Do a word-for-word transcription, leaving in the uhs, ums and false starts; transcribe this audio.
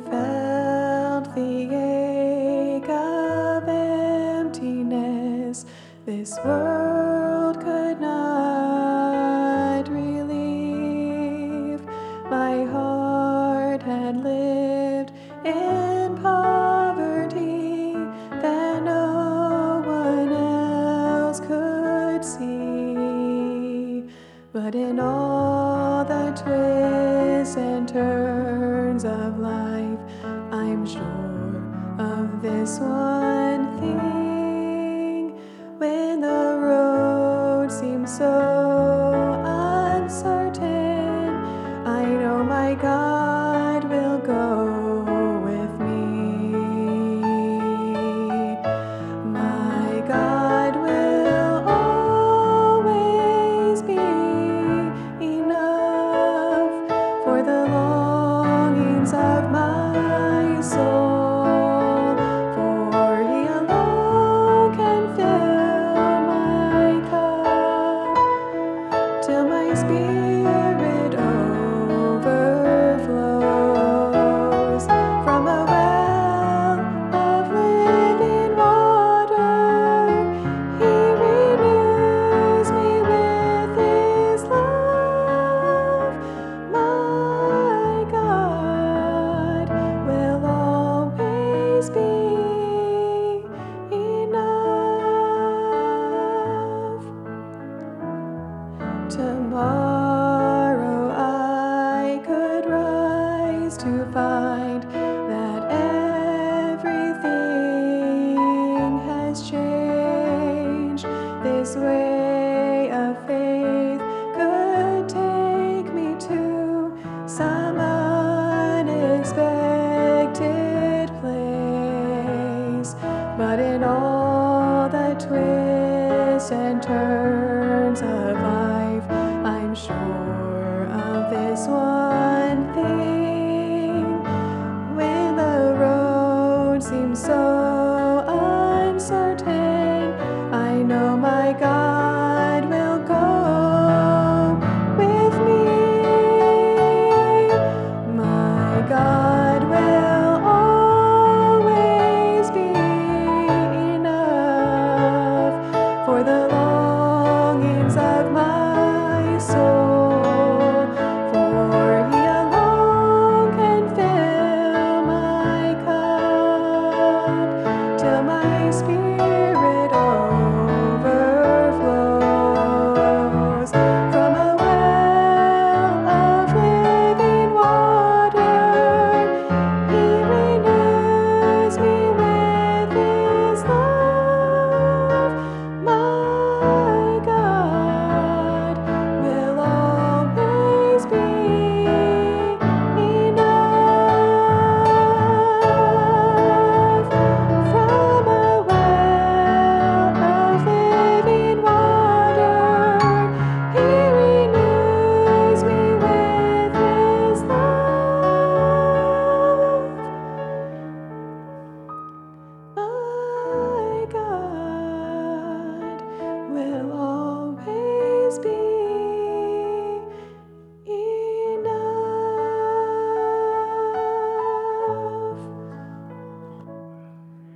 felt the ache of emptiness this world could not relieve. My heart had lived in poverty that no one else could see, but in all the twists and turns of life, I'm sure of this one thing. When the road seems so uncertain, I know my God will go with me. My God will always be enough for the longings of my soul, for He alone can fill my cup till my spirit overflows from a well of living water. He renews me with His love. My God will always be enough. Tomorrow I could rise to find that everything has changed. This way of faith could take me to some unexpected place, but in all the twists and turns of life, I'm sure of this one thing. When the road seems so